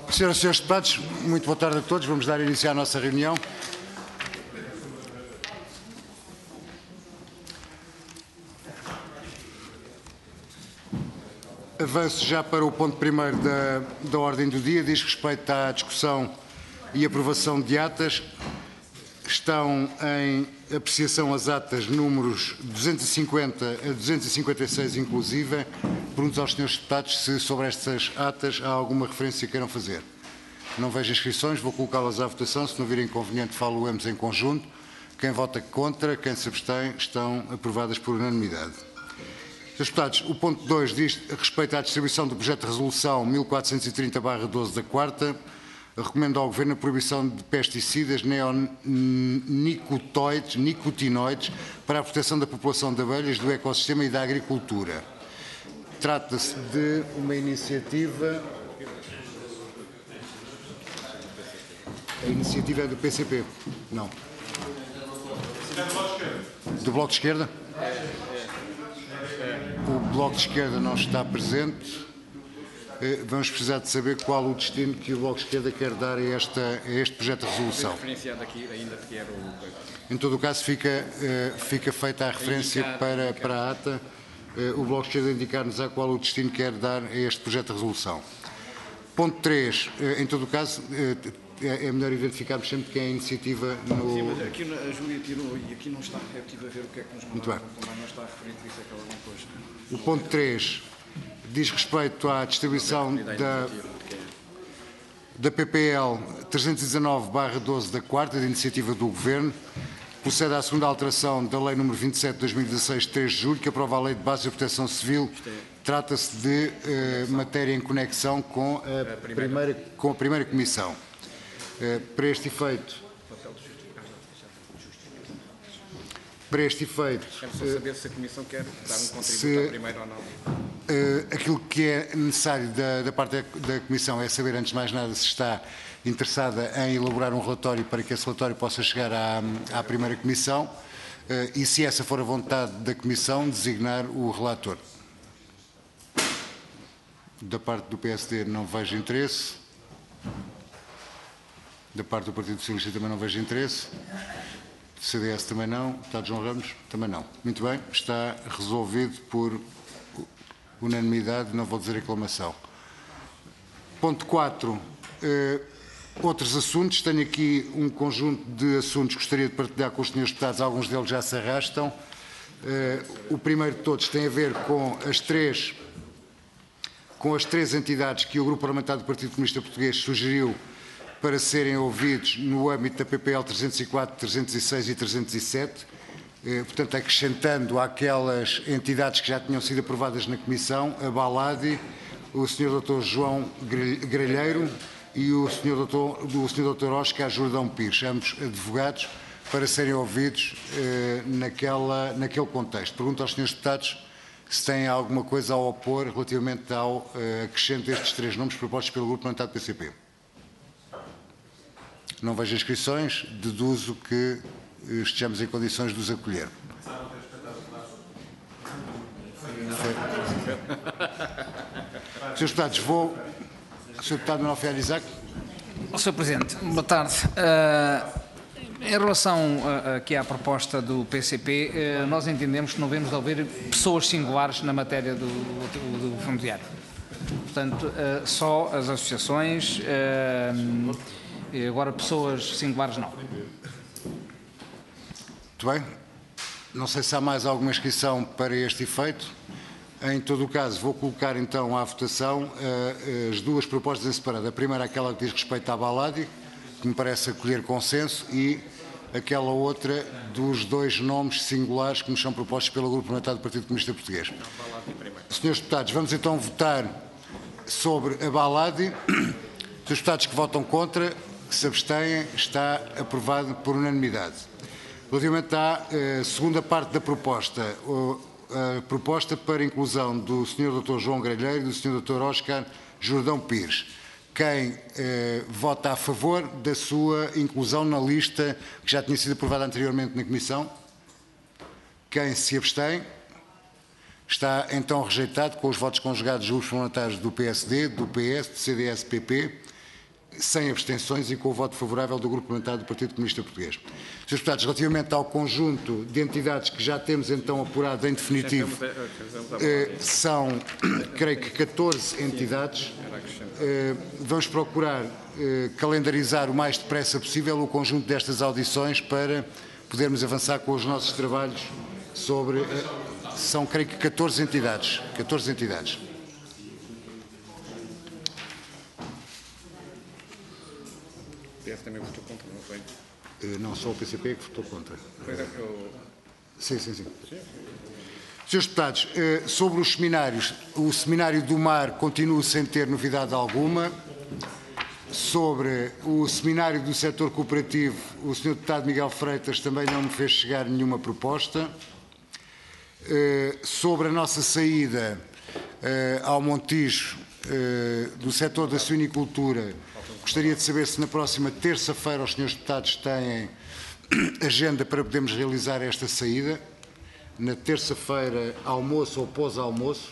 Senhoras e senhores deputados, muito boa tarde a todos. Vamos dar início à nossa reunião. Avanço já para o ponto primeiro da ordem do dia, diz respeito à discussão e aprovação de atas. Estão em apreciação as atas números 250 a 256 inclusive. Pergunto aos senhores deputados se sobre estas atas há alguma referência que queiram fazer. Não vejo inscrições, vou colocá-las à votação. Se não vir inconveniente, falo-emos em conjunto. Quem vota contra, quem se abstém, estão aprovadas por unanimidade. Senhores deputados, o ponto 2 diz respeito à distribuição do projeto de resolução 1430/12 da Quarta. Recomendo ao Governo a proibição de pesticidas nicotinoides para a proteção da população de abelhas, do ecossistema e da agricultura. Trata-se de uma iniciativa... A iniciativa é do PCP? Não. Do Bloco de Esquerda? O Bloco de Esquerda não está presente. Vamos precisar de saber qual o destino que o Bloco de Esquerda quer dar a este projeto de resolução. Em todo o caso, fica feita a referência para a ata. O Bloco de Esquerda indicar-nos a qual o destino quer dar a este projeto de resolução. Ponto 3. Em todo o caso, é melhor identificarmos sempre quem é a iniciativa no... Sim, mas aqui a Júlia tirou e aqui não está. Eu estive a ver o que é que nos mandaram. Muito bem. Não está referido, por isso é que ela não pôs. O ponto 3 diz respeito à distribuição da PPL 319/12 da Quarta, de iniciativa do Governo. Procede à segunda alteração da Lei nº 27 de 2016, 3 de julho, que aprova a Lei de Base da Proteção Civil. Trata-se de matéria em conexão com a primeira Comissão. Para este efeito... Quero só saber se a Comissão quer dar um contributo à primeira ou não. Aquilo que é necessário da parte da Comissão é saber, antes de mais nada, se está interessada em elaborar um relatório para que esse relatório possa chegar à primeira Comissão e, se essa for a vontade da Comissão, designar o relator. Da parte do PSD não vejo interesse. Da parte do Partido Socialista também não vejo interesse. Do CDS também não. Deputado João Ramos também não. Muito bem, está resolvido por unanimidade, não vou dizer aclamação. Ponto 4. Outros assuntos. Tenho aqui um conjunto de assuntos que gostaria de partilhar com os senhores deputados. Alguns deles já se arrastam. O primeiro de todos tem a ver com as três entidades que o Grupo Parlamentar do Partido Comunista Português sugeriu para serem ouvidos no âmbito da PPL 304, 306 e 307, portanto, acrescentando àquelas entidades que já tinham sido aprovadas na Comissão, a Baladi, o Sr. Dr. João Gralheiro e o Sr. Dr. Oscar Jordão Pires, ambos advogados, para serem ouvidos naquele contexto. Pergunto aos senhores deputados se têm alguma coisa a opor relativamente ao acrescento destes três nomes propostos pelo Grupo Parlamentar do PCP. Não vejo inscrições, deduzo que estejamos em condições de os acolher. Senhores deputados, vou... Sr. Deputado Manuel Ferreira Isaac. Sr. Presidente, boa tarde. Em relação aqui à proposta do PCP, nós entendemos que não devemos haver pessoas singulares na matéria do fundiário. Portanto, só as associações... Agora, pessoas singulares, não. Muito bem. Não sei se há mais alguma inscrição para este efeito. Em todo o caso, vou colocar então à votação as duas propostas em separado. A primeira, aquela que diz respeito à Baladi, que me parece acolher consenso, e aquela outra dos dois nomes singulares que nos são propostos pelo Grupo Parlamentar do Partido Comunista Português. Senhores deputados, vamos então votar sobre a Baladi. Os deputados que votam contra, que se abstêm, está aprovado por unanimidade. Relativamente à segunda parte da proposta, a proposta para inclusão do Sr. Dr. João Gralheiro e do Sr. Dr. Oscar Jordão Pires. Quem vota a favor da sua inclusão na lista que já tinha sido aprovada anteriormente na Comissão? Quem se abstém? Está então rejeitado com os votos conjugados dos grupos parlamentares do PSD, do PS, do CDS-PP sem abstenções e com o voto favorável do Grupo Parlamentar do Partido Comunista Português. Srs. Deputados, relativamente ao conjunto de entidades que já temos então apurado em definitivo, são, creio que 14 entidades. Vamos procurar calendarizar o mais depressa possível o conjunto destas audições para podermos avançar com os nossos trabalhos sobre... São, creio que, 14 entidades. 14 entidades. O PS também votou contra, não foi? Não, só o PCP que votou contra. Pois é, eu... Sim. Srs. Deputados, sobre os seminários, o Seminário do Mar continua sem ter novidade alguma. Sobre o Seminário do Setor Cooperativo, o Sr. Deputado Miguel Freitas também não me fez chegar nenhuma proposta. Sobre a nossa saída ao Montijo do setor da suinicultura, gostaria de saber se na próxima terça-feira os Srs. Deputados têm agenda para podermos realizar esta saída. Na terça-feira, almoço ou pós-almoço.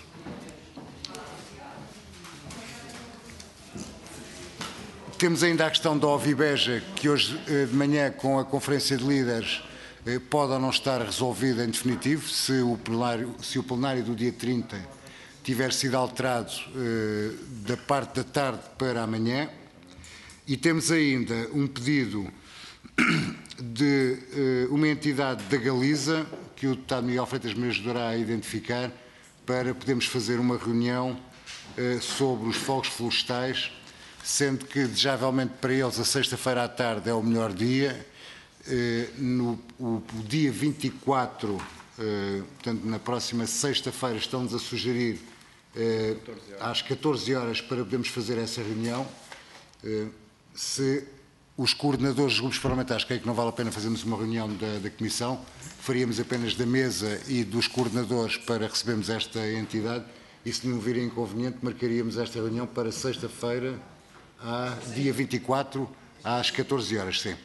Temos ainda a questão da Ovibeja, que hoje de manhã, com a Conferência de Líderes, pode ou não estar resolvida em definitivo, se o plenário do dia 30 tiver sido alterado da parte da tarde para amanhã. E temos ainda um pedido de uma entidade da Galiza, que o deputado Miguel Freitas me ajudará a identificar, para podermos fazer uma reunião sobre os fogos florestais, sendo que, desejavelmente para eles, a sexta-feira à tarde é o melhor dia. O dia 24, portanto, na próxima sexta-feira, estão-nos a sugerir às 14 horas para podermos fazer essa reunião. Se os coordenadores dos grupos parlamentares creio que não vale a pena fazermos uma reunião da Comissão, faríamos apenas da mesa e dos coordenadores para recebermos esta entidade, e se não virem inconveniente, marcaríamos esta reunião para sexta-feira, dia 24, às 14 horas, sim.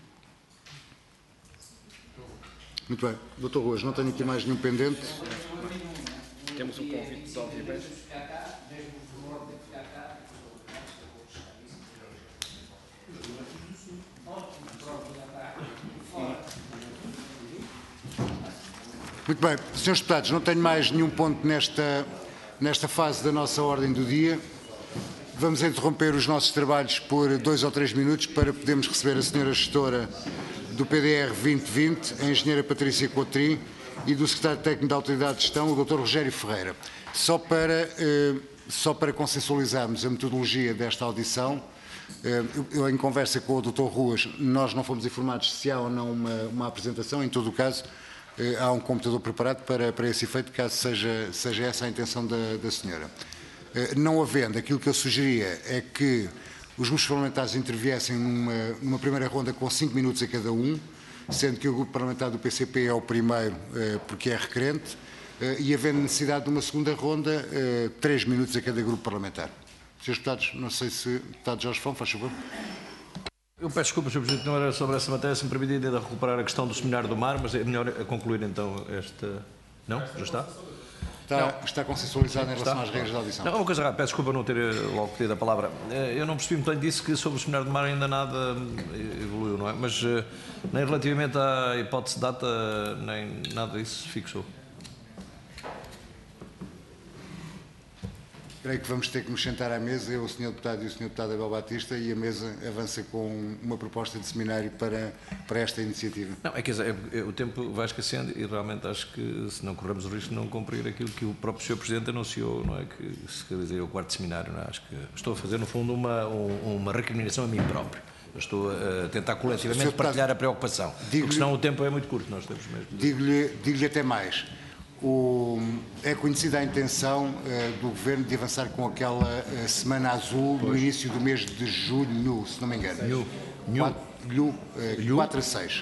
Muito bem. Dr. Ruas, não tenho aqui mais nenhum pendente. Temos um convite de Ovibeja. Muito bem. Srs. Deputados, não tenho mais nenhum ponto nesta fase da nossa ordem do dia. Vamos interromper os nossos trabalhos por 2 ou 3 minutos para podermos receber a Sra. Gestora do PDR 2020, a Engenheira Patrícia Coutrin, e do Secretário Técnico da Autoridade de Gestão, o Dr. Rogério Ferreira. Só para consensualizarmos a metodologia desta audição, eu, em conversa com o Dr. Ruas, nós não fomos informados se há ou não uma apresentação. Em todo o caso, há um computador preparado para esse efeito, caso seja essa a intenção da senhora. Não havendo, aquilo que eu sugeria é que os grupos parlamentares interviessem numa primeira ronda com 5 minutos a cada um, sendo que o grupo parlamentar do PCP é o primeiro, porque é requerente, e havendo necessidade de uma segunda ronda, 3 minutos a cada grupo parlamentar. Srs. Deputados, não sei se... Deputado Jorge Fão, faz favor. Eu peço desculpa, Sr. Presidente, não era sobre essa matéria, se me permite ainda recuperar a questão do Seminário do Mar, mas é melhor concluir então esta... Não? Já está? Está consensualizado em relação às regras da audição. Não, uma coisa rápida, peço desculpa não ter logo pedido a palavra. Eu não percebi muito bem, disse que sobre o Seminário do Mar ainda nada evoluiu, não é? Mas nem relativamente à hipótese de data, nem nada disso se fixou. Creio que vamos ter que nos sentar à mesa, eu, o Sr. Deputado e o Sr. Deputado Abel Batista, e a mesa avança com uma proposta de seminário para esta iniciativa. Não, é que o tempo vai esquecendo e realmente acho que se não corremos o risco de não cumprir aquilo que o próprio Sr. Presidente anunciou, não é? Que se quer dizer o quarto seminário, não é? Acho que estou a fazer no fundo uma recriminação a mim próprio. Eu estou a tentar coletivamente partilhar a preocupação, porque senão o tempo é muito curto, nós temos mesmo. Digo-lhe até mais. É conhecida a intenção do Governo de avançar com aquela Semana Azul no início do mês de junho, se não me engano. 4 a 6.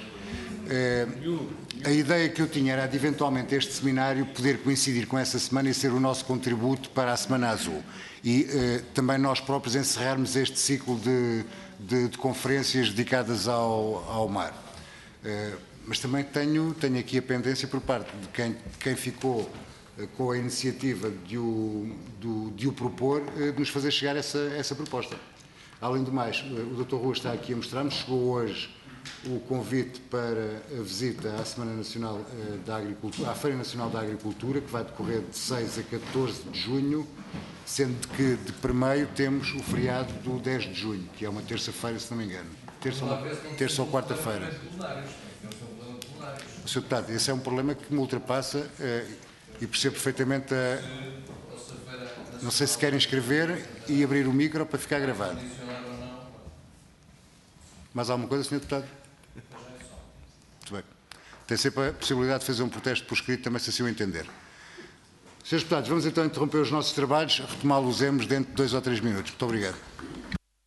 A ideia que eu tinha era de, eventualmente, este seminário poder coincidir com essa semana e ser o nosso contributo para a Semana Azul. E também nós próprios encerrarmos este ciclo de conferências dedicadas ao mar. Mas também tenho aqui a pendência por parte de quem ficou com a iniciativa de o propor, de nos fazer chegar essa proposta. Além do mais, o Dr. Rua está aqui a mostrar-nos, chegou hoje o convite para a visita à Semana Nacional da Agricultura, à Feira Nacional da Agricultura, que vai decorrer de 6 a 14 de junho, sendo que de primeiro temos o feriado do 10 de junho, que é uma terça-feira, se não me engano. Terça ou quarta-feira. Sr. Deputado, esse é um problema que me ultrapassa e percebo perfeitamente Não sei se querem escrever e abrir o micro para ficar gravado. Mais alguma coisa, Sr. Deputado? Muito bem. Tem sempre a possibilidade de fazer um protesto por escrito, também se assim o entender. Srs. Deputados, vamos então interromper os nossos trabalhos, retomá-los dentro de 2 ou 3 minutos. Muito obrigado.